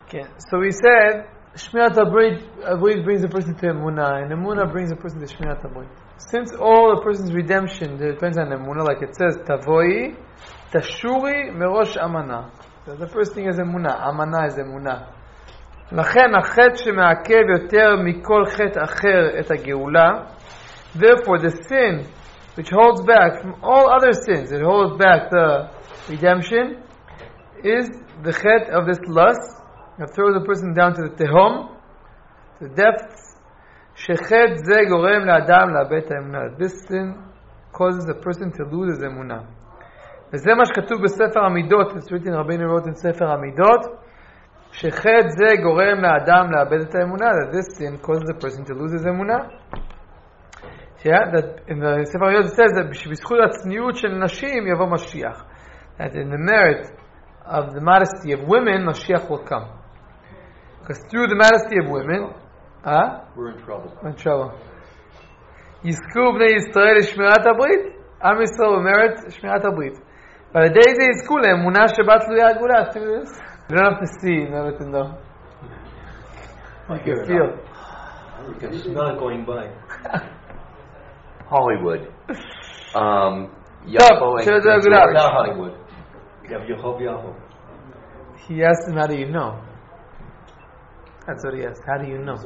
Okay. So we said Shmirat Abrit brings a person to Emunah, and Emunah brings a person to Shmirat Abrit. Since all a person's redemption depends on Emunah, like it says, Tavoi, Tashuri, Merosh Amana. So the first thing is Emunah. Amana is Emunah. לכן החטא שמעכב יותר מכל חטא אחר את הגאולה, therefore the sin which holds back from all other sins, it holds back the redemption, is the chet of this lust that throws a person down to the tehom, to the depths. Shechet ze gorem לאדם לאבד את האמונה. This sin causes a person to lose his אמונה. וזה מה שכתוב בספר המידות. It's written, Rabbeinu wrote in ספר המידות, שחט זה גורם לאדם לאבד את האמונה. That this sin causes a person to lose his אמונה. Yeah, that in the ספר המידות it says that בזכות הצניעות של נשים יבוא משיח. That in the merit of the modesty of women, Mashiach will come. Because through the modesty of women, we're in trouble. We're in trouble. יזכו בני ישראל לשמירת הברית, עם ישראל במרת שמירת הברית. ועל ידי זה יזכו לאמונה שבה תלויה הגאולה. You don't have to see in order to know. You can feel. It's not going by. Hollywood. Yahoo and not Hollywood. Yahoo. He asked him, how do you know? That's what he asked. How do you know?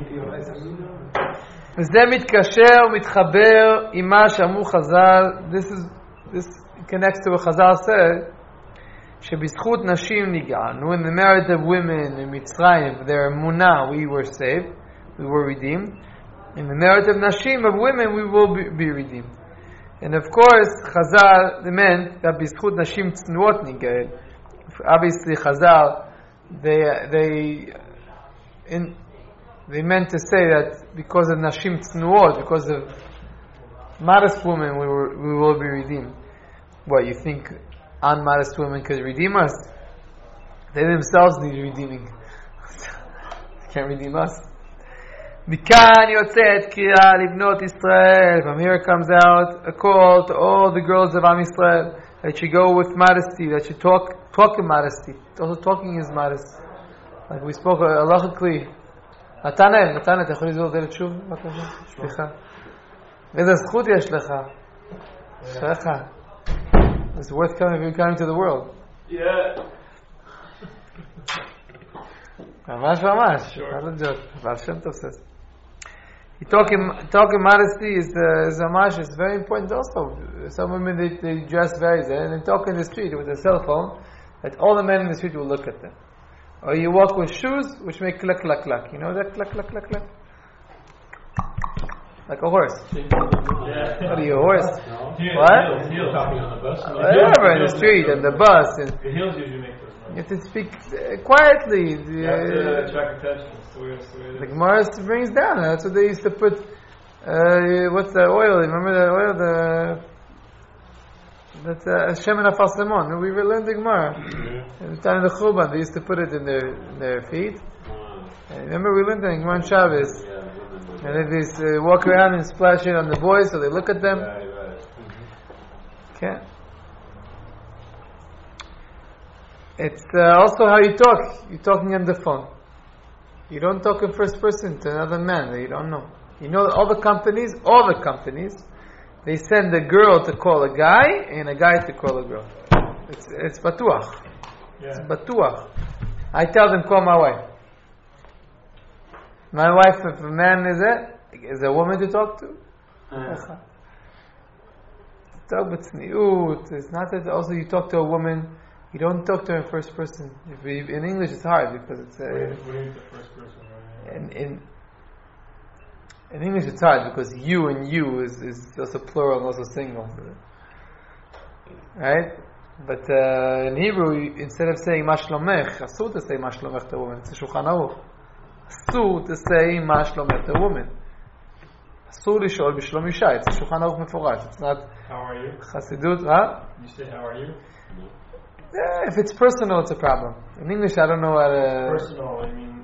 וזה מתקשר ומתחבר עם מה שאמרו חז"ל. This connects to what Chazal said, שבזכות נשים נגאלנו, in the merit of women in Mitzrayim, their emunah, we were saved, we were redeemed. In the merit of nashim, of women, we will be redeemed. And of course, Chazal meant that בזכות נשים צנועות נגאל. Obviously, Chazal, they meant to say that because of nashim tznuot, because of modest women, we will be redeemed. What, you think unmodest women could redeem us? They themselves need redeeming. They can't redeem us. מכאן יוצאת קריאה לבנות ישראל. From here comes out a call to all the girls of Am Yisrael that you go with modesty, that you talk in modesty. Also talking is modest. Like we spoke halachically. נתנאל, אתה יכול לזור דלת שוב? בבקשה, סליחה. איזה זכות יש לך? שלך. It's worth coming if you're coming to the world. Yeah. ממש. Not a joke. Baal Shem Tov says. Talking modesty is a is very important also. Some women, they dress very and they talk in the street with a cell phone that all the men in the street will look at them. Or you walk with shoes which make clack, clack, clack. You know that? Clack, clack, clack, clack. Like a horse. Yeah. What are you, a horse? No. What? Heels talking on the bus. Whatever, in the street, and the bus. And the heels usually make those noises. you have to speak quietly. You have to attract attention. The Gemara brings down. That's what they used to put. What's that oil? Remember that oil? That's Shemen HaFalsemon. We learned the Gemara. In the time of the Chuban, they used to put it in their feet. And remember, we learned that in Gemara Shabbos. And then they walk around and splash it on the boys, so they look at them. Okay. It's also how you talk. You're talking on the phone. You don't talk in first person to another man that you don't know. You know that all the companies, they send a girl to call a guy and a guy to call a girl. It's batuach. Yeah. It's batuach. I tell them, call my wife. My wife, if a man is a woman to talk to. Talk with tzniut. It's not that also you talk to a woman. You don't talk to her in first person. In English, it's hard because it's. What is the first person? Right? In English, it's hard because you and you is also plural and also single, right? But in Hebrew, instead of saying "Mashlomech," asur to say "Mashlomech" to a woman. It's a Shulchan Aruch. Asur to say "Mashlomech" to a woman. Asur lishol b'shlom isha. It's a Shulchan Aruch meforash. It's not. How are you? Chassidut, huh? You say how are you? Yeah, if it's personal, it's a problem. In English, I don't know how to. Personal, I mean.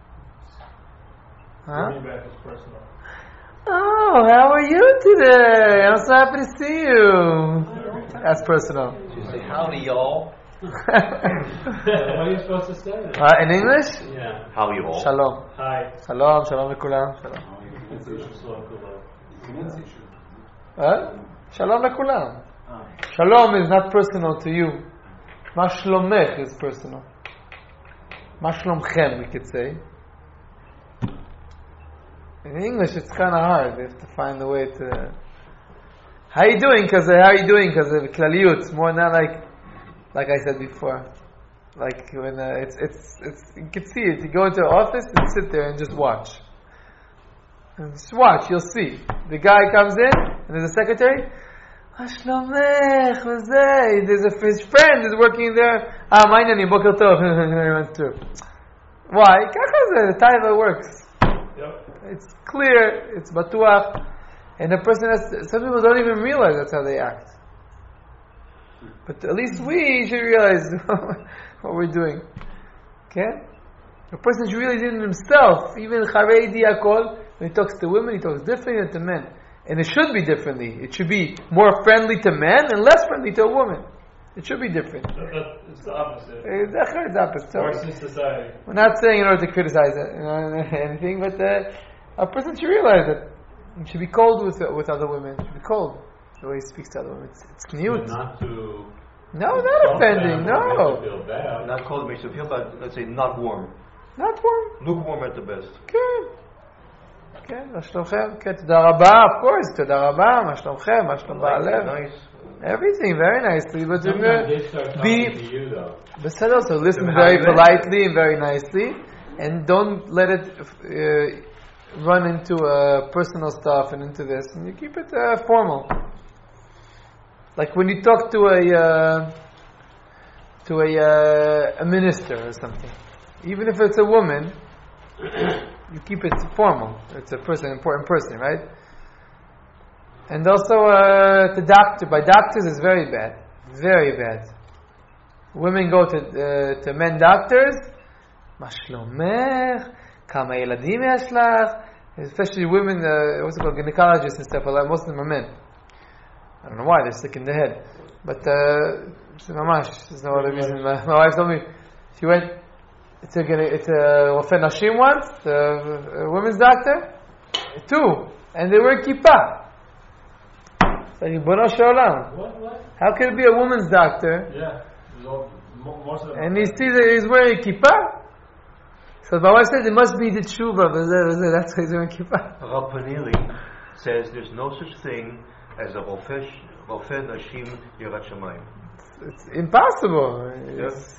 Huh? Bring back is personal. Oh, how are you today? I'm so happy to see you. That's personal. You say howdy, y'all. What are you supposed to say then? In English? Yeah. How are you all? Shalom. Hi. Shalom, shalom לכולם. Shalom. Shalom לכולם. Shalom is not personal to you. Ma shlomech is personal. Ma shlomchem, we could say. In English, it's kind of hard. We have to find a way to. How you doing? Because how you doing? Because of klaliyut, more not like I said before. Like when it's you can see it. You go into an office and sit there and just watch. And just watch, you'll see. The guy comes in and there's a secretary. Ashlomech, there's his friend is working there. My name, boker tov. Why? The taiva works. Yep. It's clear, it's batuach, and the person some people don't even realize that's how they act. But at least we should realize what we're doing. Okay? A person should realize it in himself. Even Charedi Akol, when he talks to women, he talks differently than to men. And it should be differently. It should be more friendly to men and less friendly to a woman. It should be different. It's the opposite. It's the opposite. Worse in society. We're not saying in order to criticize anything, but a person should realize that he should be cold with other women. He should be cold the way he speaks to other women. It's new. Not to. No, not offending. No, Make you feel bad. Not cold makes you feel bad. Let's say not warm. not warm. Lukewarm at the best. כן. כן, מה שלומכם? כן, תודה רבה, of course, תודה רבה, מה שלומכם? מה שלום בעלך? Nice. Everything very nicely, but Sometimes they start talking to you though. בסדר, so listen very politely and very nicely, and don't let it run into personal stuff and into this, and you keep it formal. Like when you talk to a minister or something, even if it's a woman, you keep it formal. It's a person, important person, right? And also the doctor. By doctors is very bad, very bad. Women go to men doctors. מה שלומך? כמה ילדים יש לך? Especially women, what's it called, gynecologists and stuff. Most of them are men. I don't know why, they're sick in the head. But mamash, there's no other reason. My wife told me she went. It's a Rofei Nashim once, a women's doctor, 2, and they wear kippah. It's like, Ribono shel olam. What? How can it be a woman's doctor? Yeah. Most of them. And he sees that he's wearing kippah? So my wife said it must be the tshuva, but that's why he's wearing kippah. Rav Paniri says there's no such thing as a Rofei Nashim Yirat Shamayim. It's impossible. Yes.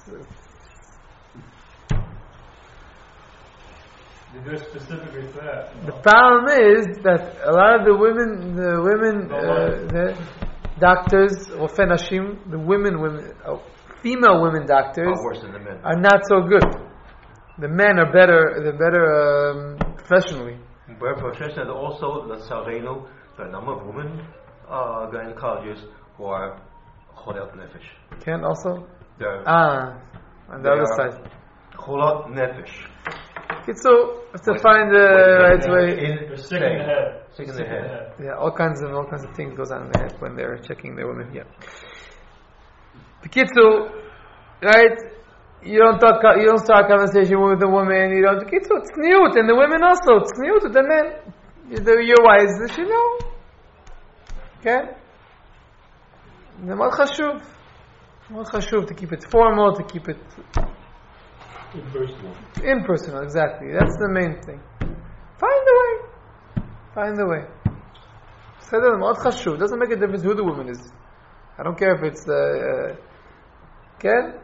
They do it specifically for that. The problem is that a lot of the women the doctors, Rofei Nashim, female women doctors Are worse than the men. are not so good. The men are better. They're better professionally. But professional, and also the Sareno, the number of women gynecologists who are Cholat Nefesh. Can also They're on the other side. Cholat Nefesh. So to find the right way. They're sick in the head. Sick in the head. Yeah, all kinds of things goes on in their head when they're checking their women. Yeah. B'kitzu, right? You don't start a conversation with the woman. You don't. B'kitzu, it's tzniut, and the women also. It's tzniut with the men. Your wives, they should know. Okay. זה מאוד חשוב. מאוד חשוב to keep it formal, to keep it Impersonal. impersonal, exactly. That's the main thing. Find the way. בסדר, זה מאוד חשוב. It doesn't make a difference who the woman is. I don't care if it's כן?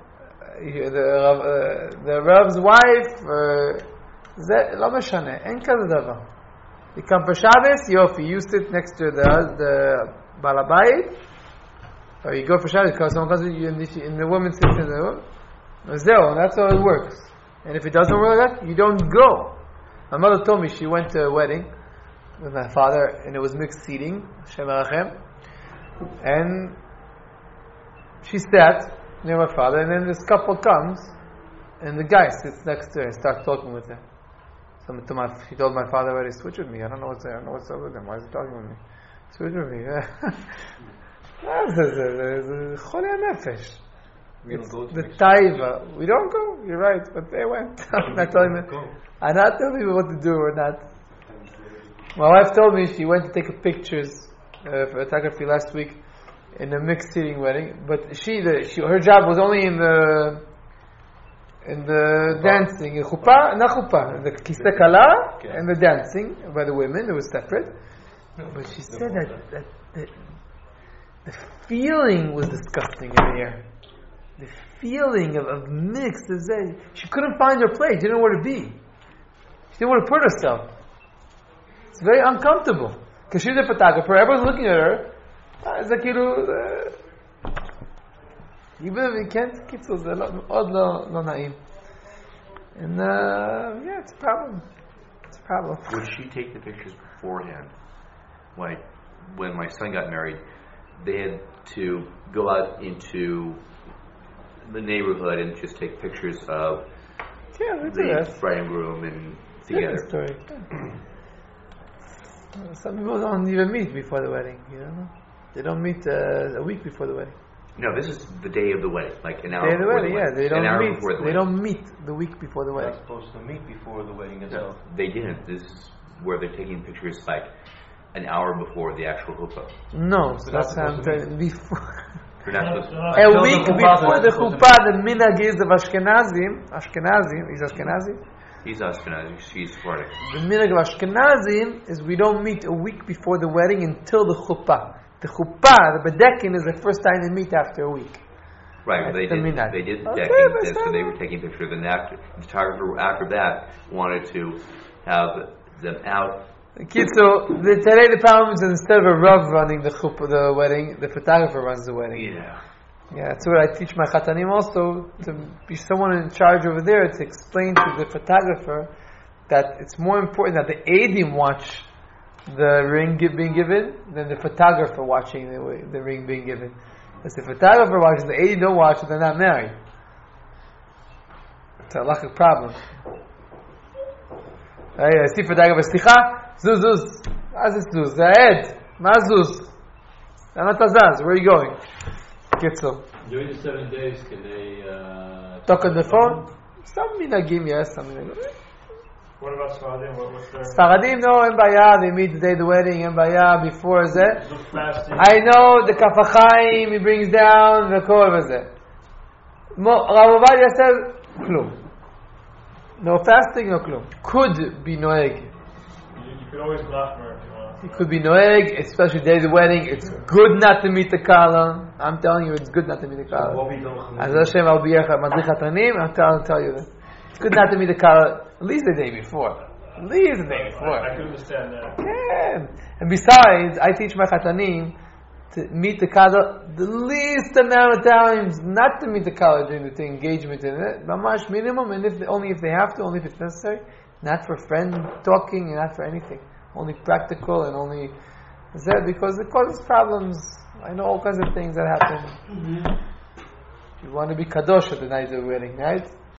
The Rav's wife, זה לא משנה. אין כזה דבר. You come for Shabbos, יופי, you sit next to the בעל הבית, or you go for Shabbos because someone comes and the woman sits in the room. And that's how it works. And if it doesn't work like that, you don't go. My mother told me she went to a wedding with my father and it was mixed seating, Hashem Arachem. And she sat near my father, and then this couple comes and the guy sits next to her and starts talking with her. So she told my father already, switch with me. I don't know what's up with him. Why is he talking with me? Switch with me. Choli nefesh. We don't go to the Mexico. taiva. We don't go. You're right, but they went. I'm not telling them. Go. I'm not telling you what to do or not. My wife told me she went to take pictures for photography last week in a mixed seating wedding, but her job was only in the dancing, in chuppah, not chuppah, the kiseh kala and the dancing by the women. It was separate. But she said that the feeling was disgusting in the air. The feeling of mixed. She couldn't find her place. She didn't know where to be. She didn't want to put herself. It's very uncomfortable. Because she's a photographer. Everyone's looking at her. It's like, even if you can't, it's לא נעים. And yeah, it's a problem. It's a problem. Would she take the pictures beforehand? Like, when my son got married, they had to go out into the neighborhood and just take pictures of the bride and groom and together. Story. Some people don't even meet before the wedding, They don't meet a week before the wedding. No, this is the day of the wedding, like an hour Day of the before wedding, the wedding. They don't an hour meet. before the They wedding. don't meet the week before the They're wedding. not supposed to meet before the wedding No, itself. they didn't. This is where they're taking pictures like an hour before the actual chuppah. No, They're that's not what I'm supposed to telling you. Before. They're not supposed to. A Until week the before chuppah, the they're supposed to chuppah, the minhag is of Ashkenazim, he's Ashkenazi. He's Ashkenazi, she's Sephardic. The minhag of Ashkenazim is we don't meet a week before the wedding until the chuppah. The chuppah, the bedekin, is the first time they meet after a week. Right, well, they That's the minhag. did the Okay, decking, that's so they fine. were taking pictures, and the photographer after that wanted to have them out. So today the problem is that instead of a rav running the chuppah, the wedding, the photographer runs the wedding. Yeah, that's what I teach my chatanim also, to be someone in charge over there to explain to the photographer that it's more important that the eidim watch the ring being given than the photographer watching the ring being given. If the photographer watches, the eidim don't watch, they're not married. It's a halachic problem. I see photographer, slicha, zuz. מה זה זוז? זה העד. מה זוז? למה אתה זז? Where are you going? קיצור. During the 7 days, can they Talk on the phone? Some minhagim, yes, some minhagim. What about Sfaradim? What's their ספרדים, no, אין בעיה, they meet the day of the wedding, אין בעיה, before זה. fasting? I know, the כף החיים, he brings down, וכל וזה. רב עובדיה says, כלום. No fasting, no כלום. Could be נוהג. You could always machmer if you want. It could be noeg, especially day of the wedding. It's good not to meet the kala. I'm telling you, it's good not to meet the kala. As Hashem, I'll be madrich hatanim. I'll tell you that. It's good not to meet the kala at least the day before. At least the day before. I can understand that. Yeah. And besides, I teach my chatanim to meet the kala the least amount of times, not to meet the kala during the engagement in it. Mamash minimum, and only if they have to, only if it's necessary. Not for friend talking, and not for anything. Only practical and only that because it causes problems. I know all kinds of things that happen. You want to be kadosh at the night of the wedding, right?